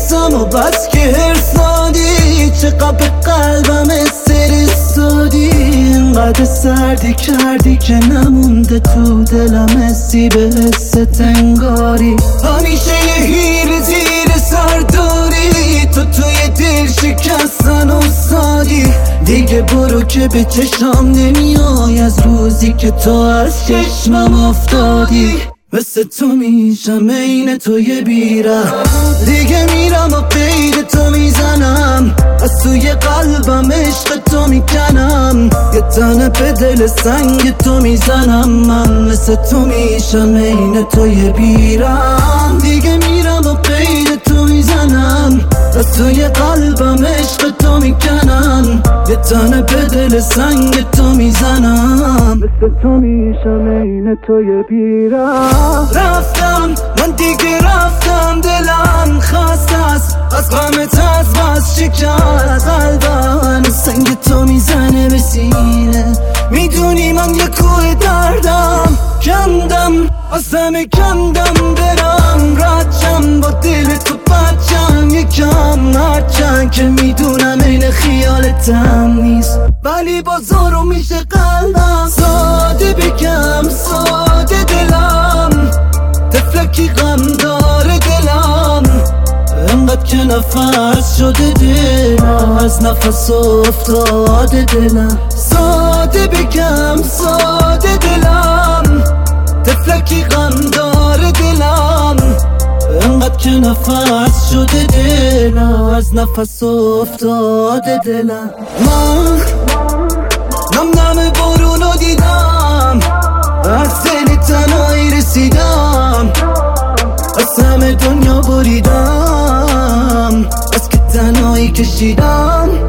حسم و بس که هرسادی، چقدر به قلبم استرسادی، اینقدر سردی کردی که نمونده تو دلم حسی به حست انگاری. همیشه یه هیر زیر سر داری، تو توی دل شکستن و سادی. دیگه برو که به چشم نمیای از روزی که تو از چشمم افتادی. مثل تو میشم عین توی بیره، دیگه میرم و قید تو میزنم، از توی قلبم عشق تو میکنم، یه تنه به دل سنگ تو میزنم. من مثل تو میشم عین توی بیرم، دیگه میرم و قید تو میزنم، از توی قلبم عشق تو میکنم، یه تنه به دل سنگ تو میزنم. مثل تو میشم عین توی بیرم. رفتم من دیگه رفتم، دلم خسته است از غمت، از بس شکست قلبم سنگ تو میزنه به سینه. میدونی من یه کوه دردم، کندم از همه کندم، برم رچم با دل تو بچم یکم، هرچند که میدونم این خیالتم نیست، ولی بازارو میشه قلبم. ساده بگم ساده دلم، تفلکی غم داره دلم، انقدر که نفس شده دلم، از نفس افتاده دلم. ساده بگم ساده دلم، تفلکی غم داره دلم، انقدر که نفس شده دلم، از نفس افتاده دلم. من نم بارونو دیدم، از دل تنهایی رسیدم، از همه دنیا بریدم، از که تنهایی کشیدم.